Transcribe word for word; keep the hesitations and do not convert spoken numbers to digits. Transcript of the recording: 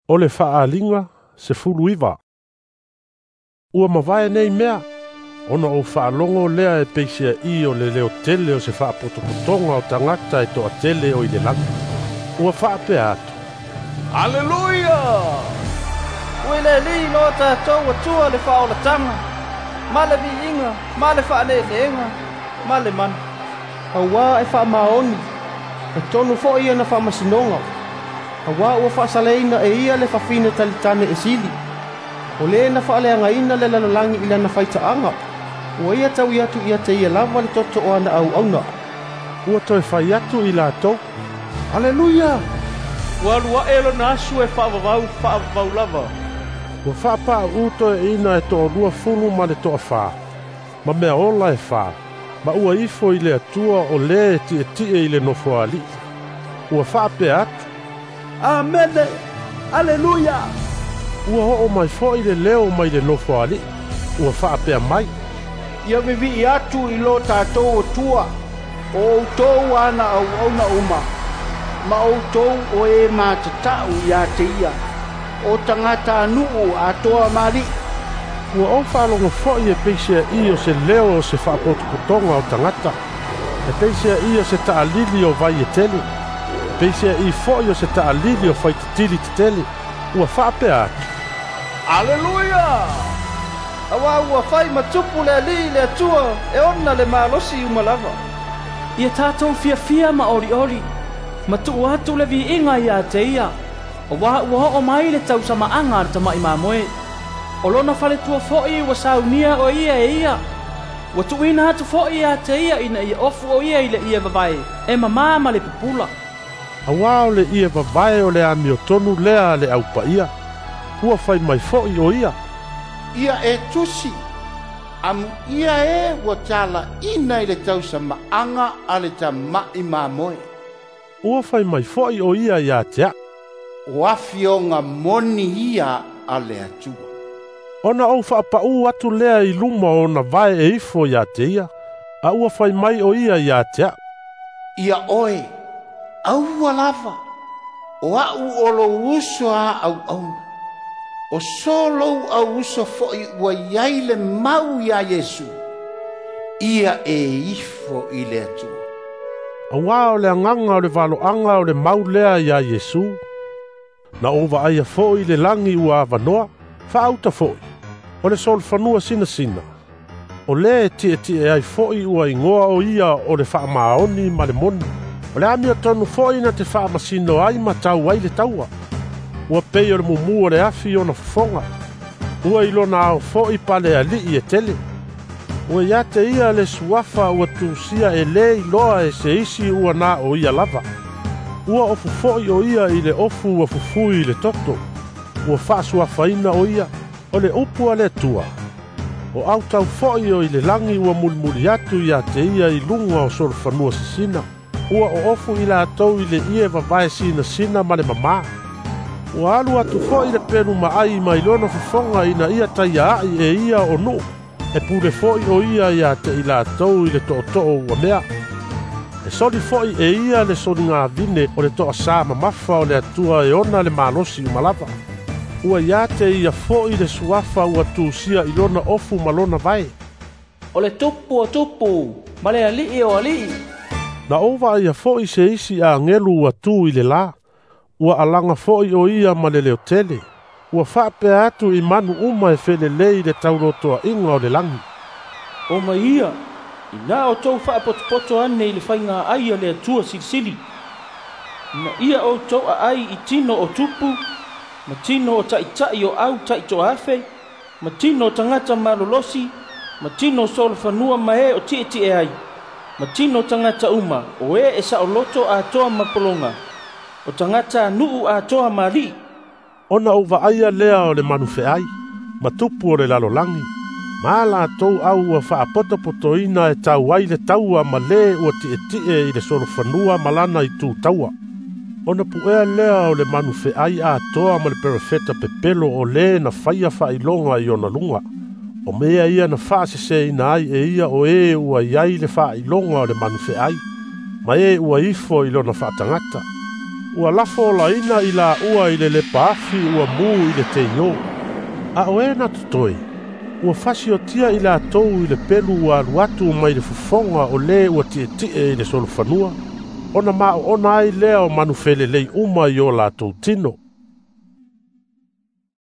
o le whaalinga se fulu iwa. Ua mawai nei mea, ona o whaalongo lea e peisia i o le leo tele o se whaapotopotonga o tangata e toa tele o i le langi. Ua whaape atu. Aleluia! Ue le li lo tātou atua le whaolatanga, ma le viinga, ma le whaaleleenga, ma le mana. Awa e whaamaoni, e tonu fo ia na whaamasinonga. Awa ua whaasaleina e ia le whawhina talitane e sili. O le na whaaleanga ina le lalalangi ila na whaitaanga. Ua ia tau iatu ia te ia lava le toto o ana au auna. Ua toi whai atu i la tau. Aleluia! Ua lua elo na asu e whaavavau, whaavavau lava. Ua whaapaa uto e ina e toa rua fulu ma le toa whaa. Ma mea ola e whaa. Ma ua ifo i le atua o le ti e ti e i le nofo ali. Ua whaape atu. Amene! Aleluia! Ua ho o mai fo i le leo mai le nofo ali. Ua whaape mai. Ia vivi i atu i lo tātou o tua. O tau ana au auna uma. Ma o tau o e mātatau i a te ia. O tangata anuu a toa mari. Ua o whalonga fo i e peisia i o se leo o se whaapotopotonga o tangata. E peisia i o se taalili o vai e tele. E peisia i fo i o se taalili o whaitatili te tele. Ua whaape atu. Aleluia! Awa ua whai matupu le ali le atua e ona le malosi umalava. Ia tātou fia fia ma ori ori. Matu atu le vi inga ia te ia. O waha ua o mai le tau sama anga ta mai mamoe. O lona fale tua foi ua saunia o ia e ia. Ua tuina atu foi ia te ia ina ia ofu o ia i le ia babae. E mama ma le pupula. Awa o le ia babae o le ami o tonu lea le aupa ia. Ua fai mai foi o ia. Ia e tusi. Amu ia e ua tala ina i le tau sama anga a le ta mai mamoe. Ua fai mai foi o ia ia tea. O afionga moni ia a le atua. Ona au whaapau atu lea i luma o na vai e ifo ia te ia. A ua fai mai o ia ia tea. Ia oe, au lava. O au olo uso a au au. O solo au uso foi ua iai le mau ia Yesu. Ia e ifo i le atua. Awa o le anganga o le valo anga o le mau lea ia Yesu. Na ova aia foi le langi ua avanoa, whaauta foi. O le sol fanua sina sina. O le tie tie ai foi ua ingoa o ia o le wha maoni ma le moni. O le ami o tonu foi na te wha masino ai ma tau ai le taua. Ua pei o le mumu o le afi o na fonga. Ua ilona au foi pale ali i e tele. Ua ia te ia le suafa ua tusia e le iloa e se isi ua na o ia lava. Ua ofu foi o ia i le ofu ua fufu i le toto. Ua wha suafa ina o ia o le upu a le tua. O au tau foi o i le langi ua mulmuli atu ia te ia i lunga o soro whanua sisina. Ua o ofu i la atou i le ie vavae sina sina ma le mama. Ua alu atu foi i le penu maai ma ilona fufonga ina ia taia ai e ia o nu. E pule foi o ia ia te i la atou i le to'o ua mea. E soli foi e ia le soli ngā vine o le toa sā mamafa o le atua e ona le malosi umalava. Ua ia te ia foi le suafa ua tūsia i lona ofu malona vai. O le tupu o tupu, ma le alii o alii. Na ova ia foi se isi a ngelu ua tū i le la. Ua alanga foi o ia ma le leo tele. Ua whape atu i manu uma e fele lei le taurotoa inga o le langi. O ma ia, i nā o tau whaapotopoto ane i le whainga ai a le atua silisili. Na ia o tau a ai i tino o tupu, ma tino o tai tai o au tai to afe, ma tino o tangata malolosi, ma tino o solo whanua ma e o tie tie ai, ma tino o tangata uma o e e sa o loto a toa mapolonga, o tangata nuu a toa mari. Ona uva aia lea o le manufe ai, ma tupu o le lalolangi. Ma la tou au ua whaapotopoto ina e tau ai le taua ma le ua tie tie i le soro whanua malana i tū taua. Ona puea lea o le manufe ai a toa ma le perafeta pepelo o le na whaia whailonga i ona lunga. O mea ia na whaasese ina ai e ia o e ua iai le whailonga o le manufe ai. Ma e ua ifo i lona whaatangata. ua lafo laina i la ua i le le paafi ua mū i le teio. A oe na tutoi, ua fasi o tia i la tou i le pelu ua aluatu mai le fufonga o le ua tie tie i le solo fanua. Ona maa ona ai lea o manufele lei uma i o la tou tino.